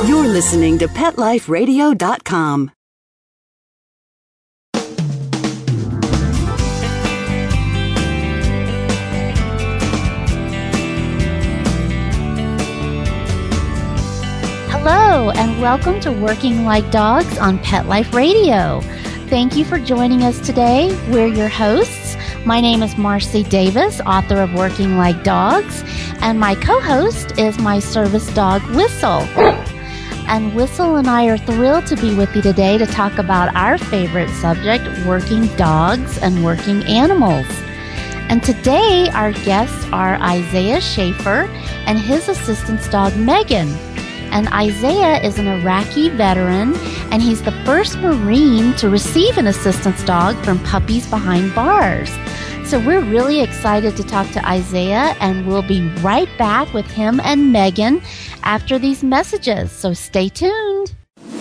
You're listening to PetLifeRadio.com. Hello, and welcome to Working Like Dogs on Pet Life Radio. Thank you for joining us today. We're your hosts. My name is Marcy Davis, author of Working Like Dogs, and my co-host is my service dog, Whistle. And Whistle and I are thrilled to be with you today to talk about our favorite subject, working dogs and working animals. And today, our guests are Isaiah Schaefer and his assistance dog, Megan. And Isaiah is an Iraqi veteran, and he's the first Marine to receive an assistance dog from Puppies Behind Bars. So we're really excited to talk to Isaiah, and we'll be right back with him and Megan after these messages. So stay tuned.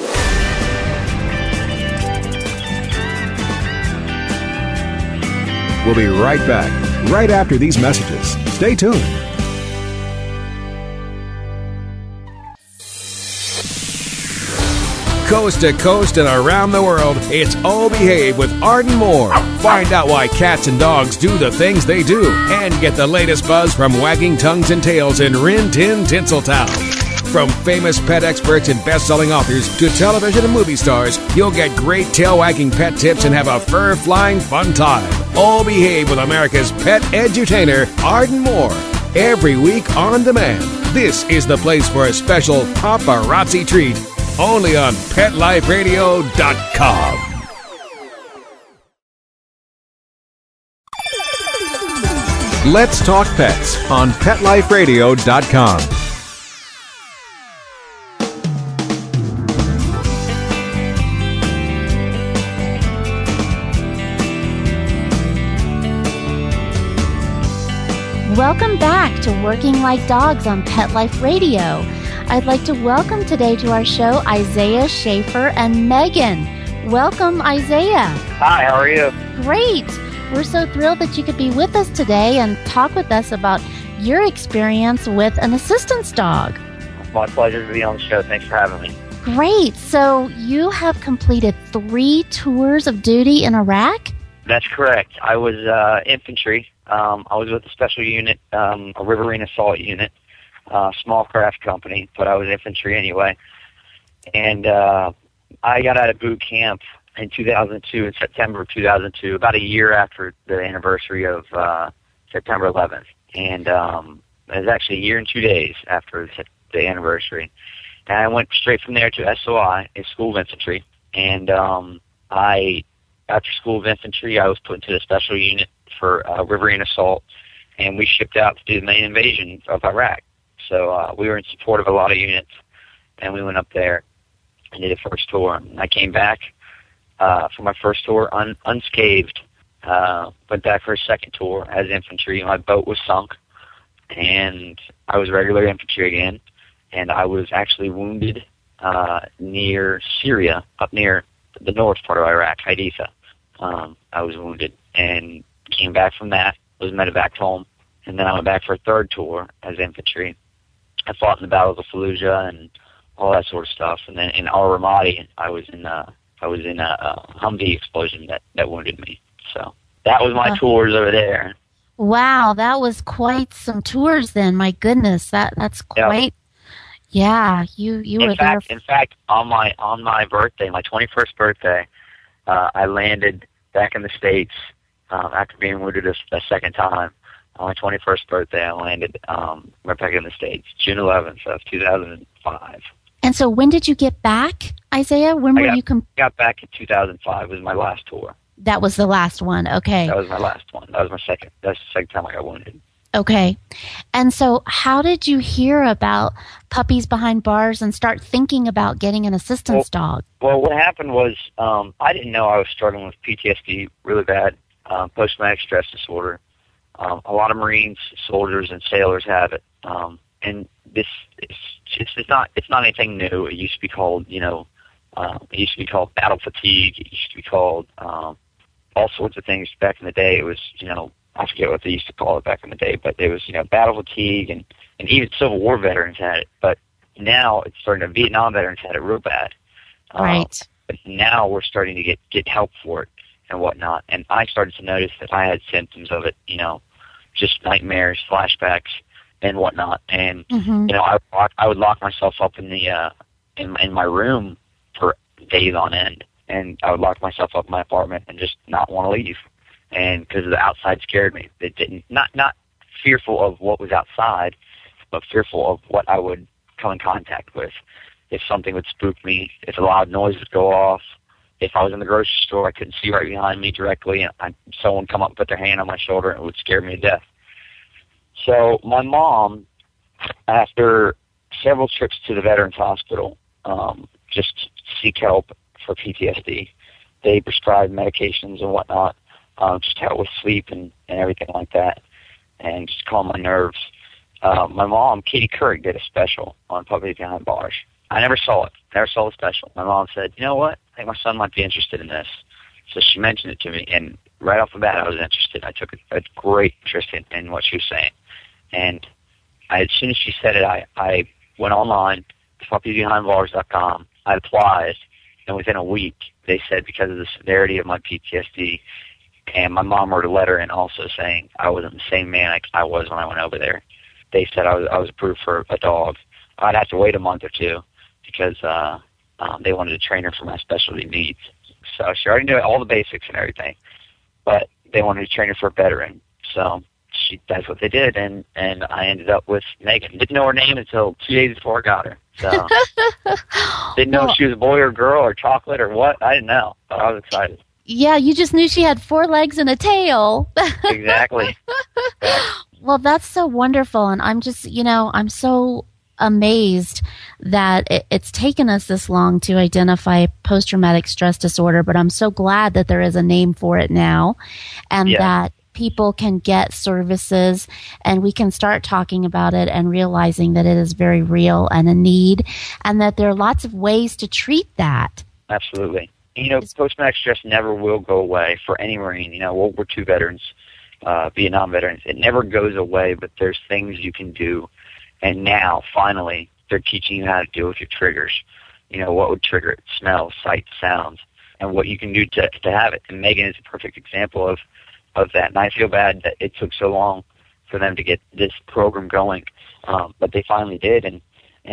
We'll be right back, right after these messages. Stay tuned. Coast to coast and around the world, it's All Behave with Arden Moore. Find out why cats and dogs do the things they do and get the latest buzz from wagging tongues and tails in Rin Tin Tinseltown. From famous pet experts and best-selling authors to television and movie stars, you'll get great tail-wagging pet tips and have a fur-flying fun time. All Behave with America's pet edutainer, Arden Moore. Every week on demand. This is the place for a special paparazzi treat. Only on PetLifeRadio.com. Let's Talk Pets on PetLifeRadio.com. Welcome back to Working Like Dogs on Pet Life Radio. I'd like to welcome today to our show Isaiah Schaefer and Megan. Welcome, Isaiah. Hi, how are you? Great. We're so thrilled that you could be with us today and talk with us about your experience with an assistance dog. It's my pleasure to be on the show. Thanks for having me. Great. So you have completed 3 tours of duty in Iraq? That's correct. I was infantry. I was with a special unit, a Riverine Assault Unit. Small craft company, but I was infantry anyway. And I got out of boot camp in 2002, in September of 2002, about a year after the anniversary of September 11th. And it was actually a year and 2 days after the anniversary. And I went straight from there to SOI, a School of Infantry. And after School of Infantry, I was put into the special unit for Riverine Assault, and we shipped out to do the main invasion of Iraq. So we were in support of a lot of units, and we went up there and did a first tour. I came back for my first tour unscathed. Went back for a second tour as infantry. My boat was sunk, and I was regular infantry again. And I was actually wounded near Syria, up near the north part of Iraq, Haifa. I was wounded and came back from that, was medevac home, and then I went back for a third tour as infantry. I fought in the battles of Fallujah and all that sort of stuff. And then in Al-Ramadi, I was in a Humvee explosion that wounded me. So that was my tours over there. Wow, that was quite some tours then. My goodness, that's quite. Yeah, you were there. In fact, on my birthday, my 21st birthday, I landed back in the States after being wounded a second time. On my 21st birthday, I landed right back in the States, June 11th of 2005. And so when did you get back, Isaiah? When were you got back in 2005. It was my last tour. That was the last one, okay. That was my last one. That was my second. That's the second time I got wounded. Okay. And so how did you hear about Puppies Behind Bars and start thinking about getting an assistance dog? Well, what happened was I didn't know I was struggling with PTSD really bad, post-traumatic stress disorder. A lot of Marines, soldiers, and sailors have it, and it's not anything new. It used to be called, battle fatigue. It used to be called all sorts of things back in the day. It was, I forget what they used to call it back in the day, but it was, battle fatigue, and even Civil War veterans had it. But now it's starting to, Vietnam veterans had it real bad. Right. But now we're starting to get help for it and whatnot. And I started to notice that I had symptoms of it, just nightmares, flashbacks, and whatnot. And, I would lock myself up in the in my room for days on end. And I would lock myself up in my apartment and just not want to leave. And because the outside scared me. It didn't, not fearful of what was outside, but fearful of what I would come in contact with. If something would spook me, if a loud noise would go off, if I was in the grocery store, I couldn't see right behind me directly, and someone come up and put their hand on my shoulder, and it would scare me to death. So my mom, after several trips to the Veterans Hospital, just to seek help for PTSD, they prescribed medications and whatnot, just to help with sleep and everything like that, and just calm my nerves. My mom, Katie Couric, did a special on Puppies Behind Bars. I never saw it. Never saw the special. My mom said, you know what? I think my son might be interested in this. So she mentioned it to me, and right off the bat, I was interested. I took a great interest in what she was saying. And as soon as she said it, I went online to puppiesbehindbars.com. I applied, and within a week, they said because of the severity of my PTSD, and my mom wrote a letter in also saying I wasn't the same man I was when I went over there. They said I was approved for a dog. I'd have to wait a month or two because they wanted a trainer for my specialty needs. So she already knew all the basics and everything, but they wanted a trainer for a veteran. So that's what they did, and I ended up with Megan. Didn't know her name until 2 days before I got her. So didn't know if she was a boy or girl or chocolate or what. I didn't know, but I was excited. Yeah, you just knew she had 4 legs and a tail. Exactly. Well, that's so wonderful, and I'm just, I'm so amazed that it's taken us this long to identify post-traumatic stress disorder, but I'm so glad that there is a name for it now, and that people can get services, and we can start talking about it and realizing that it is very real and a need, and that there are lots of ways to treat that. Absolutely. Post-traumatic stress never will go away for any Marine, World War II veterans, Vietnam veterans. It never goes away, but there's things you can do. And now, finally, they're teaching you how to deal with your triggers. What would trigger it? Smells, sights, sounds, and what you can do to have it. And Megan is a perfect example of that. And I feel bad that it took so long for them to get this program going. But they finally did. And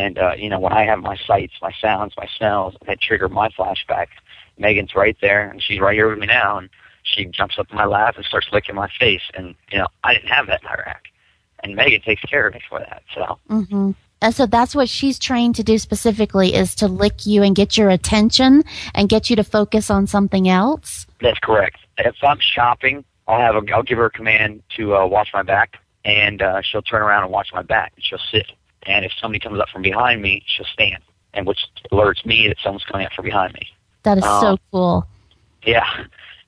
when I have my sights, my sounds, my smells that trigger my flashback, Megan's right there, and she's right here with me now, and she jumps up in my lap and starts licking my face. And, I didn't have that in Iraq. And Megan takes care of me for that. So. Mm-hmm. And so that's what she's trained to do specifically, is to lick you and get your attention and get you to focus on something else? That's correct. If I'm shopping, I'll give her a command to watch my back, and she'll turn around and watch my back, and she'll sit. And if somebody comes up from behind me, she'll stand, and which alerts me that someone's coming up from behind me. That is so cool. Yeah.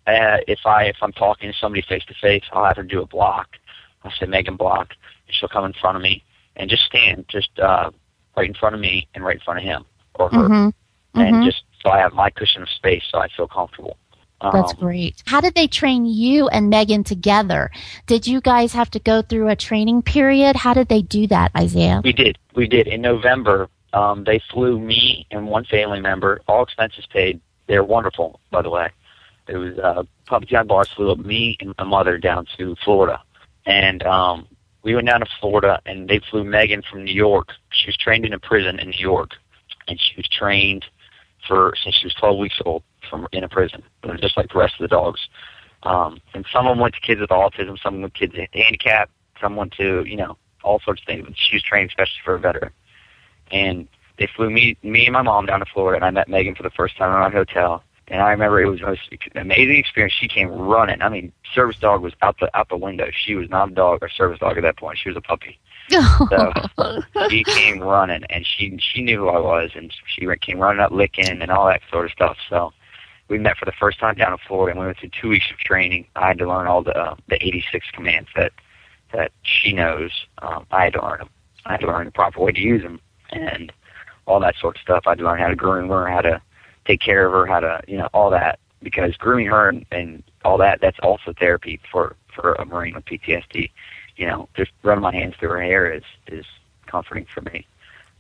If I'm talking to somebody face to face, I'll have her do a block. I'll say, Megan, block, and she'll come in front of me and just stand, right in front of me and right in front of him or her. Mm-hmm. And just so I have my cushion of space so I feel comfortable. That's great. How did they train you and Megan together? Did you guys have to go through a training period? How did they do that, Isaiah? We did. In November, they flew me and one family member, all expenses paid. They're wonderful, by the way. It was Puppies Behind Bars flew up me and my mother down to Florida. And we went down to Florida, and they flew Megan from New York. She was trained in a prison in New York, and she was trained since she was 12 weeks old in a prison, just like the rest of the dogs. And some of them went to kids with autism, some went to kids with handicap, some went to, all sorts of things. But she was trained especially for a veteran. And they flew me and my mom down to Florida, and I met Megan for the first time in our hotel. And I remember it was the most amazing experience. She came running. I mean, service dog was out the window. She was not a dog or service dog at that point. She was a puppy. So she came running, and she knew who I was, and she came running up, licking, and all that sort of stuff. So we met for the first time down in Florida, and we went through 2 weeks of training. I had to learn all the 86 commands that she knows. I had to learn them. I had to learn the proper way to use them, and all that sort of stuff. I had to learn how to groom her, how to take care of her, how to, all that, because grooming her and all that, that's also therapy for a Marine with PTSD. Just running my hands through her hair is comforting for me.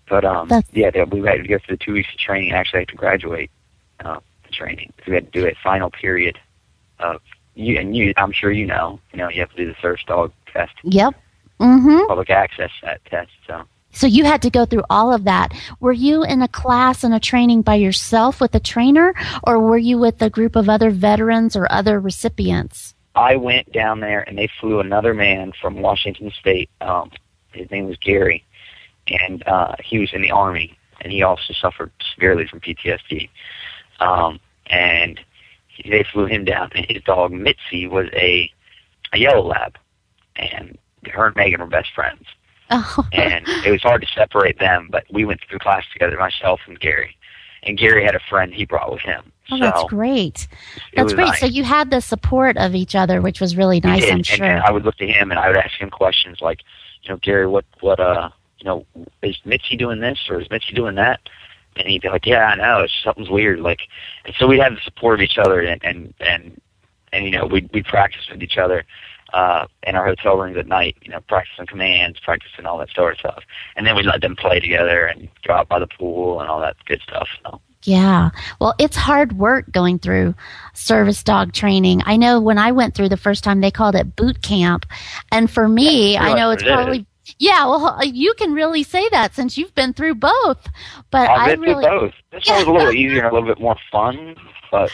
But we had to go through the 2 weeks of training. Actually, I had to graduate the training. We had to do a final period of I'm sure you have to do the service dog test. Yep. Mm-hmm. Public access that test. So you had to go through all of that. Were you in a class and a training by yourself with a trainer, or were you with a group of other veterans or other recipients? I went down there, and they flew another man from Washington State. His name was Gary, and he was in the Army, and he also suffered severely from PTSD. And they flew him down, and his dog, Mitzi, was a yellow lab, and her and Megan were best friends. Oh. And it was hard to separate them, but we went through class together, myself and Gary. And Gary had a friend he brought with him. Oh, that's great. That's great. Nice. So you had the support of each other, which was really nice, I'm sure. And I would look to him, and I would ask him questions like, Gary, what is Mitzi doing this, or is Mitzi doing that? And he'd be like, yeah, I know, something's weird. And so we'd have the support of each other, and we'd practice with each other. In our hotel rooms at night, practicing commands, practicing all that sort of stuff. And then we'd let them play together and go out by the pool and all that good stuff. So. Yeah. Well, it's hard work going through service dog training. I know when I went through the first time, they called it boot camp. And for me, I know it's probably... Yeah, well, you can really say that since you've been through both. But I've been through both. This one was a little easier and a little bit more fun, but...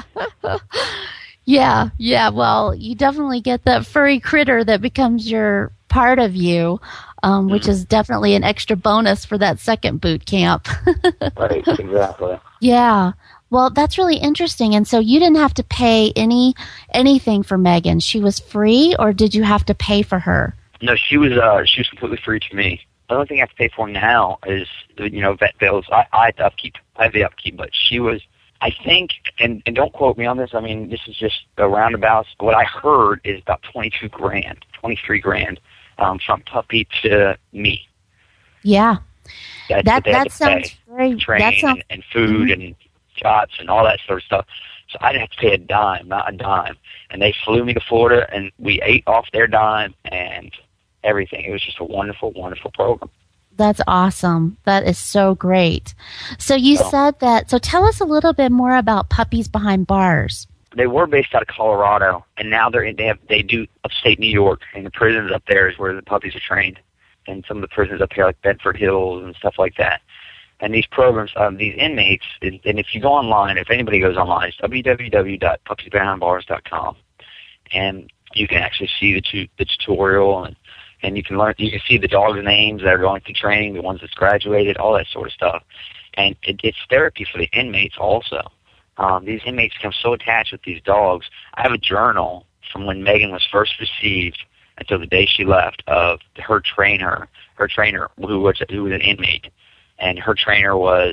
Yeah. Yeah. Well, you definitely get that furry critter that becomes your part of you, which is definitely an extra bonus for that second boot camp. Right, exactly. Yeah. Well, that's really interesting. And so you didn't have to pay anything for Megan. She was free, or did you have to pay for her? No, she was completely free to me. The only thing I have to pay for now is vet bills. I have the upkeep, but she was. I think, and don't quote me on this, I mean, this is just a roundabout. What I heard is about $23 grand from puppy to me. Yeah. That sounds very... Training and food and shots and all that sort of stuff. So I didn't have to pay a dime, not a dime. And they flew me to Florida, and we ate off their dime and everything. It was just a wonderful, wonderful program. That's awesome. That is so great. So you said that, so tell us a little bit more about Puppies Behind Bars. They were based out of Colorado, and now they do upstate New York, and the prisons up there is where the puppies are trained, and some of the prisons up here like Bedford Hills and stuff like that. And these programs, these inmates, and if you go online, if anybody goes online, it's www.puppiesbehindbars.com, and you can actually see the tutorial, and you can see the dogs' names that are going through training, the ones that's graduated, all that sort of stuff. And it's therapy for the inmates also. These inmates become so attached with these dogs. I have a journal from when Megan was first received until the day she left of her trainer who was an inmate. And her trainer was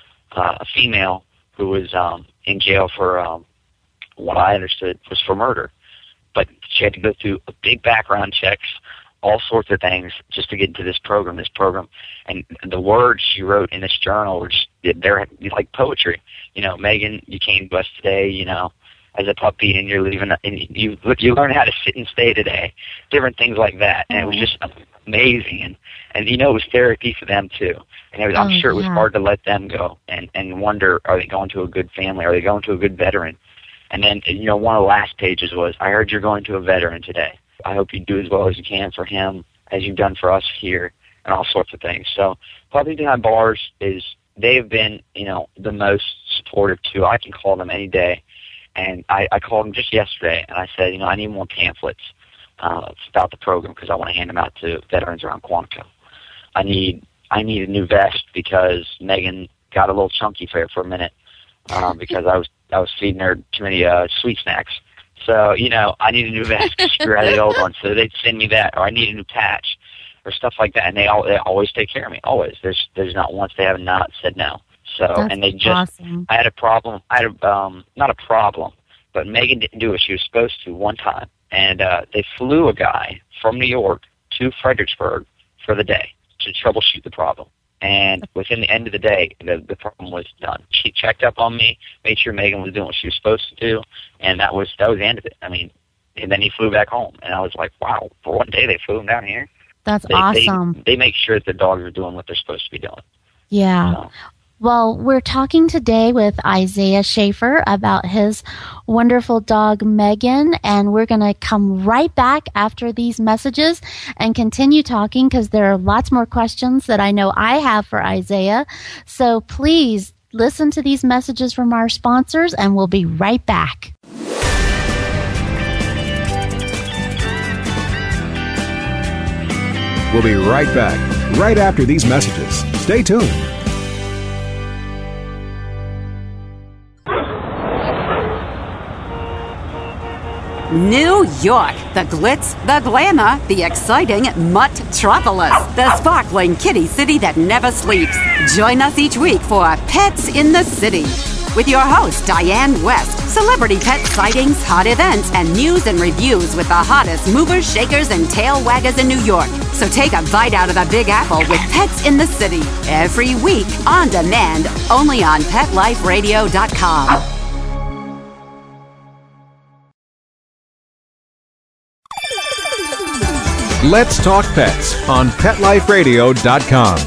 a female who was in jail for what I understood was for murder. But she had to go through a big background checks, all sorts of things just to get into this program. And the words she wrote in this journal were just, they're like poetry. Megan, you came to us today, as a puppy, and you're leaving, and you learn how to sit and stay today. Different things like that. And it was just amazing. And it was therapy for them too. And I'm sure it was hard to let them go and wonder, are they going to a good family? Are they going to a good veteran? And then, one of the last pages was, I heard you're going to a veteran today. I hope you do as well as you can for him as you've done for us here, and all sorts of things. So Puppies Behind Bars they have been, the most supportive too. I can call them any day. And I called them just yesterday, and I said, I need more pamphlets about the program because I want to hand them out to veterans around Quantico. I need a new vest because Megan got a little chunky for a minute because I was feeding her too many sweet snacks. So, I need a new vest because she ran the old one. So they'd send me that, or I need a new patch, or stuff like that. And they always take care of me, always. There's not once they have not said no. So, that's and they just, awesome. I had a problem. Not a problem, but Megan didn't do what she was supposed to one time. And they flew a guy from New York to Fredericksburg for the day to troubleshoot the problem. And within the end of the day, the problem was done. She checked up on me, made sure Megan was doing what she was supposed to do, and that was the end of it. I mean, and then he flew back home, and I was like, wow, for one day they flew him down here. That's awesome. They make sure that the dogs are doing what they're supposed to be doing. Yeah. So. Well, we're talking today with Isaiah Schaefer about his wonderful dog, Megan, and we're going to come right back after these messages and continue talking because there are lots more questions that I know I have for Isaiah. So please listen to these messages from our sponsors, and we'll be right back. We'll be right back, right after these messages. Stay tuned. New York, the glitz, the glamour, the exciting Mutt-tropolis, the sparkling kitty city that never sleeps. Join us each week for Pets in the City with your host, Diane West. Celebrity pet sightings, hot events, and news and reviews with the hottest movers, shakers, and tail waggers in New York. So take a bite out of the Big Apple with Pets in the City every week on demand, only on PetLifeRadio.com. Let's Talk Pets on PetLifeRadio.com.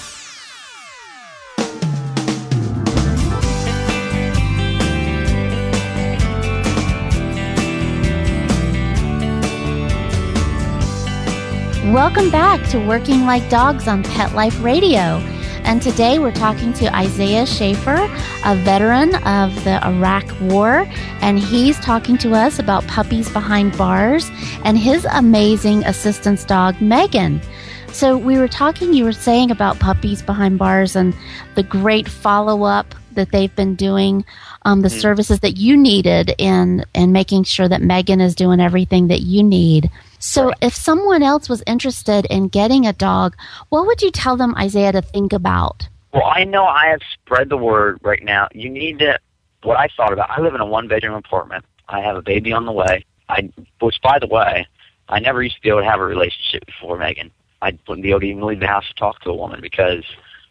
Welcome back to Working Like Dogs on Pet Life Radio. And today we're talking to Isaiah Schaefer, a veteran of the Iraq War, and he's talking to us about Puppies Behind Bars and his amazing assistance dog, Megan. So you were saying about Puppies Behind Bars and the great follow-up that they've been doing, the services that you needed in making sure that Megan is doing everything that you need. So if someone else was interested in getting a dog, what would you tell them, Isaiah, to think about? Well, I know I have spread the word right now. You need to, what I thought about, I live in a one-bedroom apartment. I have a baby on the way. Which, by the way, I never used to be able to have a relationship before Megan. I wouldn't be able to even leave the house to talk to a woman because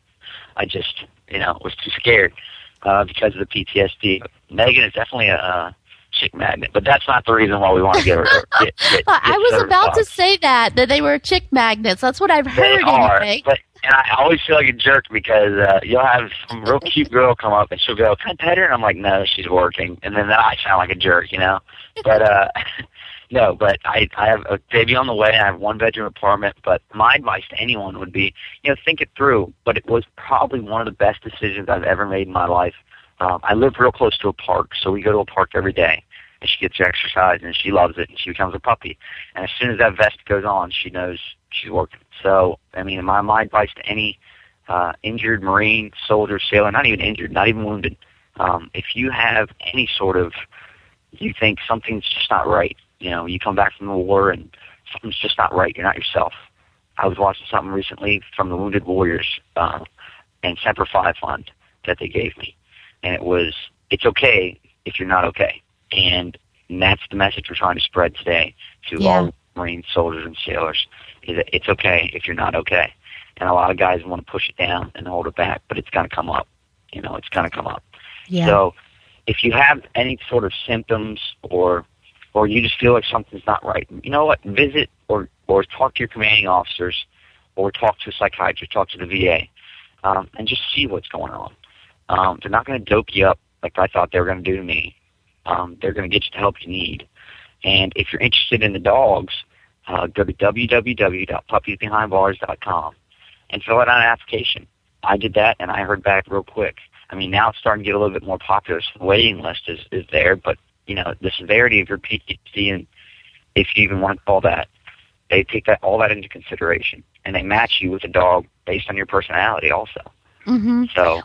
I just, was too scared because of the PTSD. Megan is definitely a chick magnet, but that's not the reason why we want to get her. I was about to say that they were chick magnets. That's what I've heard. They are, anyway. And I always feel like a jerk because you'll have some real cute girl come up and she'll go, "Can I pet her?" And I'm like, "No, she's working." And then I sound like a jerk, But no, but I have a baby on the way. I have a one-bedroom apartment. But my advice to anyone would be, think it through. But it was probably one of the best decisions I've ever made in my life. I live real close to a park, so we go to a park every day, and she gets exercise, and she loves it, and she becomes a puppy. And as soon as that vest goes on, she knows she's working. So, my advice to any injured Marine, soldier, sailor, not even injured, not even wounded, if you have any sort of, you think something's just not right, you come back from the war and something's just not right, you're not yourself. I was watching something recently from the Wounded Warriors and Semper Fi Fund that they gave me. And it was, it's okay if you're not okay. And that's the message we're trying to spread today to all Marine soldiers and sailors, is that it's okay if you're not okay. And a lot of guys want to push it down and hold it back, but it's going to come up. It's going to come up. Yeah. So if you have any sort of symptoms or you just feel like something's not right, you know what? Visit or talk to your commanding officers or talk to a psychiatrist, talk to the VA, and just see what's going on. They're not going to dope you up like I thought they were going to do to me. They're going to get you the help you need. And if you're interested in the dogs, go to www.puppiesbehindbars.com and fill out an application. I did that, and I heard back real quick. Now it's starting to get a little bit more popular. So the waiting list is there, but, the severity of your PTSD, and if you even want to call that, they take all that into consideration, and they match you with a dog based on your personality also. Mm-hmm. So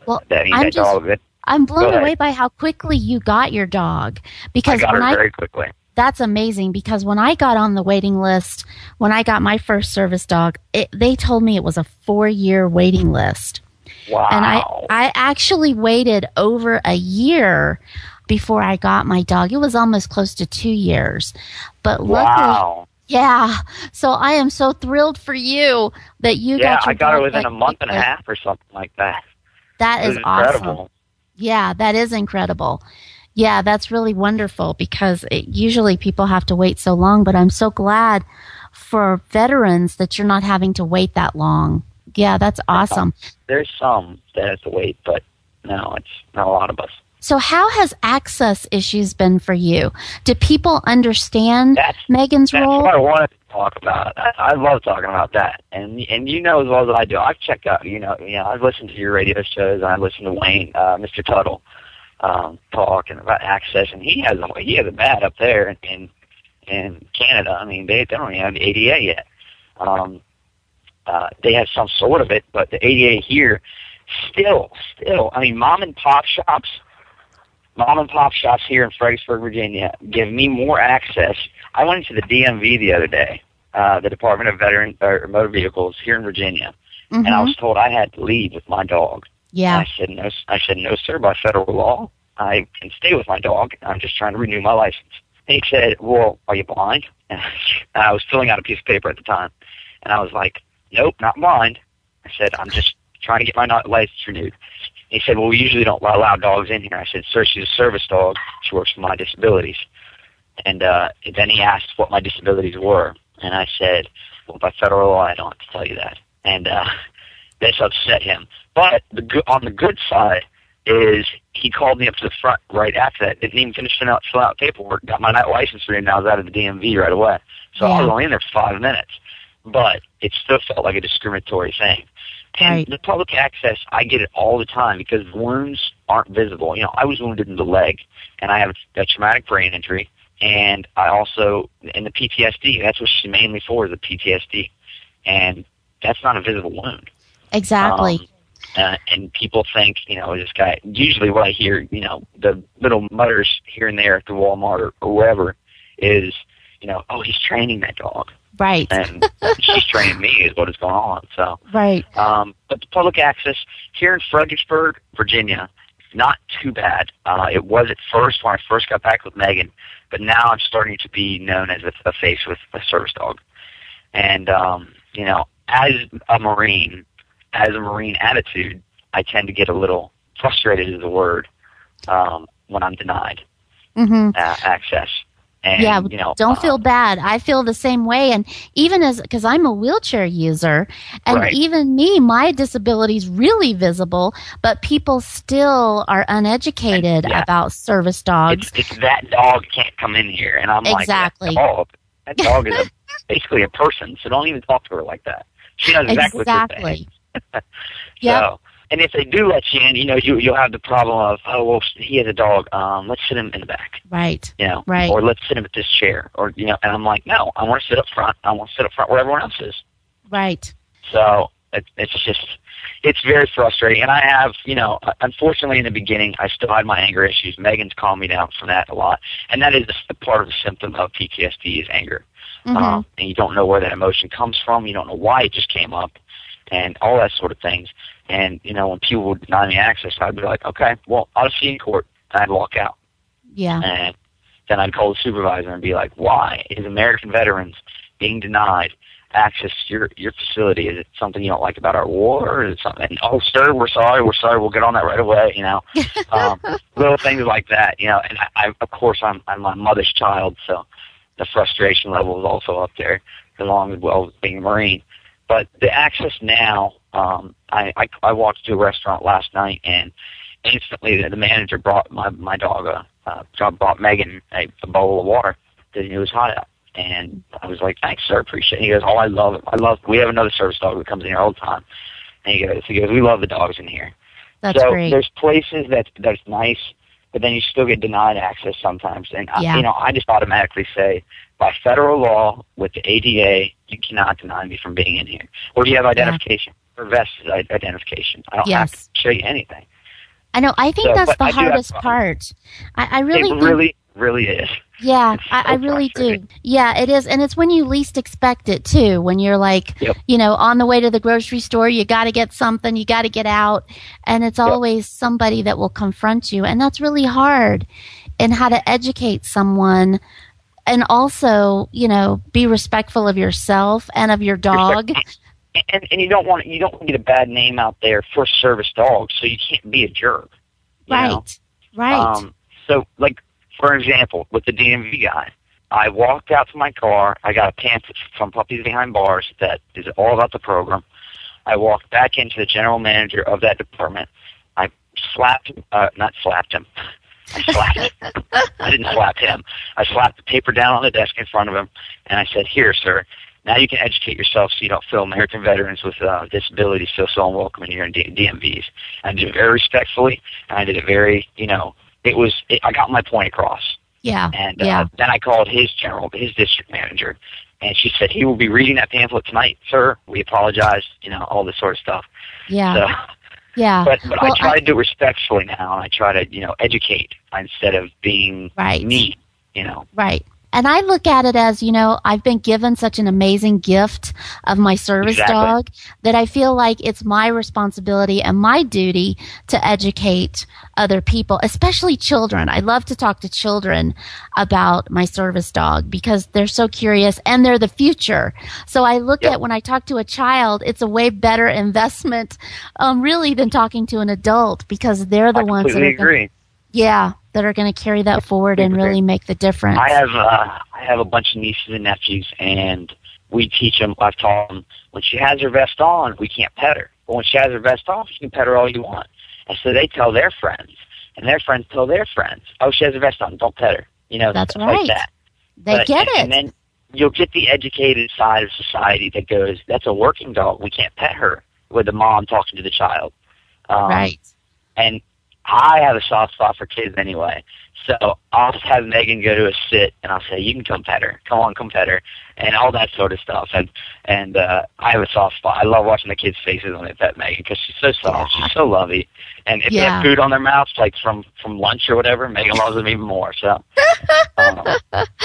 I'm blown away by how quickly you got your dog. Because I got her very quickly. That's amazing, because when I got on the waiting list, when I got my first service dog, they told me it was a 4-year waiting list. Wow. And I actually waited over a year before I got my dog. It was almost close to 2 years. But luckily, yeah. So I am so thrilled for you that you got your dog. Yeah, I got her within a month and a half or something like that. That is incredible. Awesome. Yeah, that is incredible. Yeah, that's really wonderful, because usually people have to wait so long, but I'm so glad for veterans that you're not having to wait that long. Yeah, that's awesome. There's some that have to wait, but no, it's not a lot of us. So how has access issues been for you? Do people understand Megan's role? That's what I wanted to talk about. I love talking about that. And you know as well as I do. I've checked out, I've listened to your radio shows, and I listened to Wayne, Mr. Tuttle, talk and about access, and he has it bad up there in Canada. I mean, they don't even have the ADA yet. They have some sort of it, but the ADA here still, I mean, mom and pop shops here in Fredericksburg, Virginia, give me more access. I went into the DMV the other day, the Department of Motor Vehicles here in Virginia, and I was told I had to leave with my dog. Yeah. And I said, no, sir, by federal law, I can stay with my dog. I'm just trying to renew my license. And he said, well, are you blind? And I was filling out a piece of paper at the time, and I was like, nope, not blind. I said, I'm just trying to get my license renewed. He said, well, we usually don't allow dogs in here. I said, sir, she's a service dog. She works for my disabilities. And then he asked what my disabilities were. And I said, well, by federal law, I don't have to tell you that. And this upset him. But on the good side is he called me up to the front right after that. Didn't even finish filling out paperwork. Got my license renewed, and I was out of the DMV right away. So I was only in there for 5 minutes. But it still felt like a discriminatory thing. And the public access, I get it all the time because wounds aren't visible. I was wounded in the leg, and I have a traumatic brain injury, and I also, in the PTSD, that's what she's mainly for, is the PTSD. And that's not a visible wound. Exactly. And people think, this guy, usually what I hear, the little mutters here and there at the Walmart or wherever is, oh, he's training that dog. Right. And she's training me is what is going on. So right. But the public access here in Fredericksburg, Virginia, not too bad. It was at first when I first got back with Megan, but now I'm starting to be known as a face with a service dog. And as a Marine attitude, I tend to get a little frustrated is the word when I'm denied access. And, don't feel bad. I feel the same way. And even because I'm a wheelchair user, and even me, my disability is really visible, but people still are uneducated about service dogs. It's that dog can't come in here. And I'm like, that dog is basically a person, so don't even talk to her like that. She knows exactly what you're saying. So, and if they do let you in, you'll have the problem of, oh, well, he has a dog. Let's sit him in the back. Right. Right. Or let's sit him at this chair. Or, and I'm like, no, I want to sit up front. I want to sit up front where everyone else is. Right. So it's very frustrating. And I have, unfortunately in the beginning, I still had my anger issues. Megan's calmed me down from that a lot. And that is a part of the symptom of PTSD is anger. And you don't know where that emotion comes from. You don't know why it just came up and all that sort of things. And, when people would deny me access, I'd be like, okay, well, I'll see you in court. And I'd walk out. Yeah. And then I'd call the supervisor and be like, why is American veterans being denied access to your facility? Is it something you don't like about our war? Or is it something? And, oh, sir, we're sorry. We'll get on that right away, little things like that, And I of course, I'm my mother's child, so the frustration level is also up there, along as well as being a Marine. But the access now, I walked to a restaurant last night, and instantly the manager brought my dog, brought Megan a bowl of water because it was hot out. And I was like, thanks, sir, appreciate it. He goes, oh, I love it. We have another service dog that comes in here all the time. And he goes, we love the dogs in here. That's great. There's places that's nice, but then you still get denied access sometimes. And, I just automatically say, by federal law, with the ADA, you cannot deny me from being in here. Or do you have identification? Or vested identification. I don't have to show you anything. I know. I think that's the hardest part. I really think, really is. Yeah, I really do. Yeah, it is. And it's when you least expect it, too. When you're like, on the way to the grocery store, you got to get something, you got to get out. And it's always somebody that will confront you. And that's really hard. And how to educate someone and also, be respectful of yourself and of your dog. And you don't want to get a bad name out there for service dogs, so you can't be a jerk. Right. So, like, for example, with the DMV guy, I walked out to my car. I got a pamphlet from Puppies Behind Bars that is all about the program. I walked back into the general manager of that department. I slapped him, not slapped him. I slapped him. I didn't slap him. I slapped the paper down on the desk in front of him, and I said, "Here, sir, now you can educate yourself so you don't feel American veterans with disabilities feel so unwelcome here in DMVs." And I did it very respectfully, and I did it very, I got my point across. Yeah. And then I called his district manager, and she said, "He will be reading that pamphlet tonight, sir. We apologize," all this sort of stuff. Yeah. So, yeah. But well, I try to do it respectfully now, and I try to, educate instead of being mean, Right. And I look at it as, I've been given such an amazing gift of my service dog that I feel like it's my responsibility and my duty to educate other people, especially children. I love to talk to children about my service dog because they're so curious and they're the future. So I look at when I talk to a child, it's a way better investment, really, than talking to an adult because they're the ones that are agree. That are going to carry that forward and really make the difference. I have a bunch of nieces and nephews, and we teach them. I've taught them when she has her vest on, we can't pet her. But when she has her vest off, you can pet her all you want. And so they tell their friends, and their friends tell their friends, "Oh, she has her vest on, don't pet her." That's right. Like that. They get it. And then you'll get the educated side of society that goes, "That's a working dog. We can't pet her," with the mom talking to the child. Right. And I have a soft spot for kids anyway. So I'll just have Megan go to a sit, and I'll say, "You can come pet her. Come on, come pet her," and all that sort of stuff. And I have a soft spot. I love watching the kids' faces when they pet Megan because she's so soft. She's so lovey. And if they have food on their mouths, like from lunch or whatever, Megan loves them even more. So, but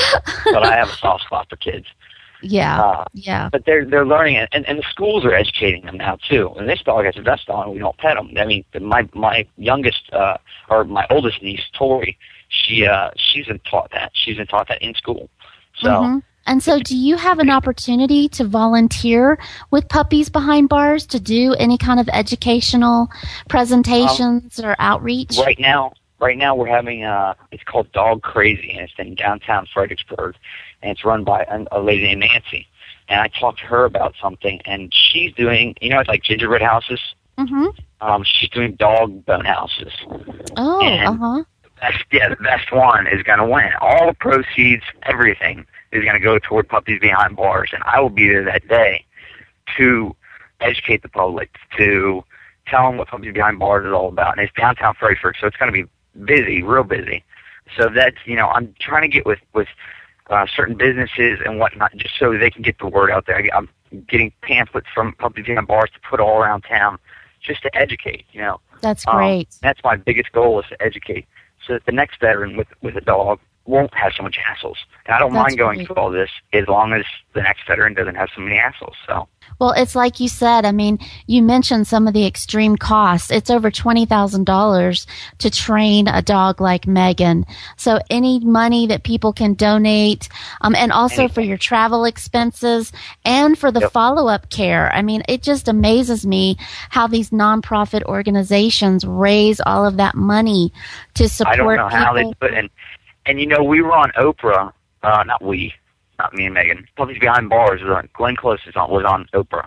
I have a soft spot for kids. Yeah. But they're learning it, and the schools are educating them now too. And this dog has a vest on, we don't pet him. I mean, my youngest or my oldest niece, Tori, she's been taught that. She's been taught that in school. So. Mm-hmm. And so, do you have an opportunity to volunteer with Puppies Behind Bars to do any kind of educational presentations or outreach? Right now we're having it's called Dog Crazy, and it's in downtown Fredericksburg, and it's run by a lady named Nancy. And I talked to her about something, and she's doing, it's like gingerbread houses. Mm-hmm. She's doing dog bone houses. Oh, and the best one is going to win. All the proceeds, everything, is going to go toward Puppies Behind Bars, and I will be there that day to educate the public, to tell them what Puppies Behind Bars is all about. And it's downtown Fredericksburg, so it's going to be busy, real busy. So that's, I'm trying to get with certain businesses and whatnot just so they can get the word out there. I'm getting pamphlets from Puppies Behind Bars to put all around town just to educate, That's great. That's my biggest goal, is to educate so that the next veteran with a dog won't have so much hassles. And I don't mind going through all this as long as the next veteran doesn't have so many hassles. So. Well, it's like you said. I mean, you mentioned some of the extreme costs. It's over $20,000 to train a dog like Megan. So any money that people can donate, and also for your travel expenses and for the follow-up care. I mean, it just amazes me how these nonprofit organizations raise all of that money to support people. I don't know how they do it. And we were on Oprah, not me and Megan. Puppies Behind Bars Glenn Close was on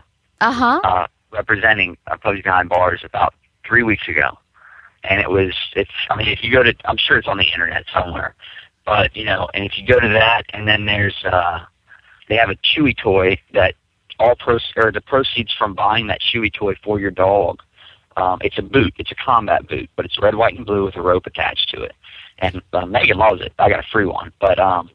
Oprah. Representing Puppies Behind Bars about 3 weeks ago. And if you go to, I'm sure it's on the internet somewhere, but, and if you go to that, and then there's, they have a Chewy toy that the proceeds from buying that Chewy toy for your dog, it's a boot, it's a combat boot, but it's red, white, and blue with a rope attached to it. And Megan loves it. I got a free one, but I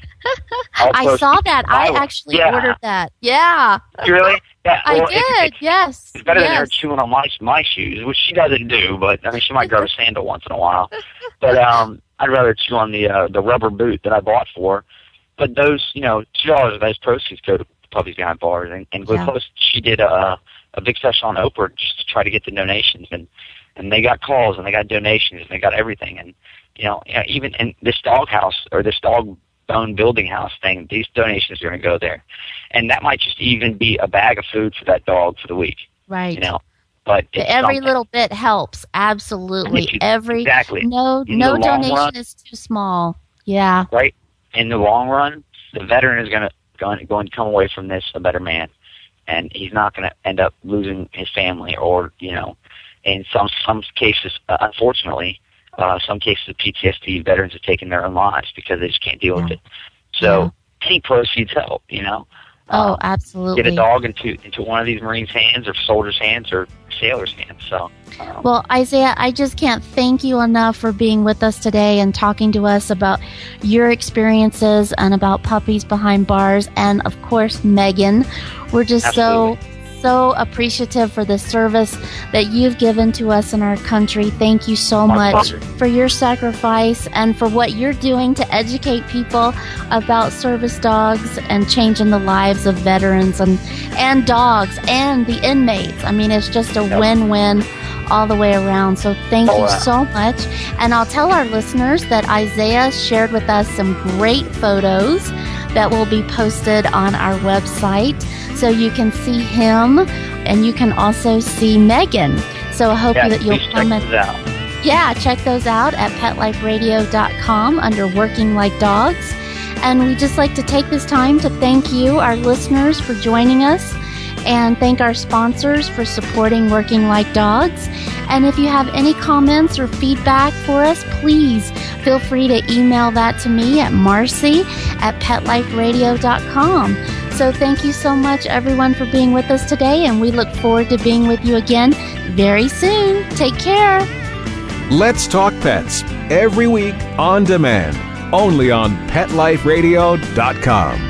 saw that. I actually ordered that. Yeah. Really? Yeah. Well, I did. Yes. It's better than her chewing on my shoes, which she doesn't do. But I mean, she might grab a sandal once in a while. But I'd rather chew on the rubber boot that I bought for her. But those, $2 of those proceeds go to Puppies Behind Bars, and Glenn Close, she did a big session on Oprah just to try to get the donations, and they got calls and they got donations and they got everything, and even in this dog house or this dog bone building house thing, these donations are going to go there, and that might just even be a bag of food for that dog for the week. Right. But every little bit helps. Absolutely. Exactly. No donation is too small. Yeah. Right. in the long run, the veteran is going to come away from this a better man, and he's not going to end up losing his family, or in some cases, unfortunately, some cases of PTSD, veterans have taken their own lives because they just can't deal with it. So any proceeds help, Oh, absolutely. Get a dog into one of these Marines' hands, or soldiers' hands, or sailors' hands. So, well, Isaiah, I just can't thank you enough for being with us today and talking to us about your experiences and about Puppies Behind Bars, and of course, Megan. We're just so appreciative for the service that you've given to us in our country. Thank you so much for your sacrifice and for what you're doing to educate people about service dogs and changing the lives of veterans and dogs and the inmates. I mean, it's just a win-win all the way around. So thank you so much. And I'll tell our listeners that Isaiah shared with us some great photos that will be posted on our website, so you can see him and you can also see Megan. So I hope that you'll come and check those out at PetLifeRadio.com under Working Like Dogs. And we just like to take this time to thank you, our listeners, for joining us, and thank our sponsors for supporting Working Like Dogs. And if you have any comments or feedback for us, please feel free to email that to me at marcy@PetLifeRadio.com. So thank you so much, everyone, for being with us today, and we look forward to being with you again very soon. Take care. Let's Talk Pets, every week on demand, only on PetLifeRadio.com.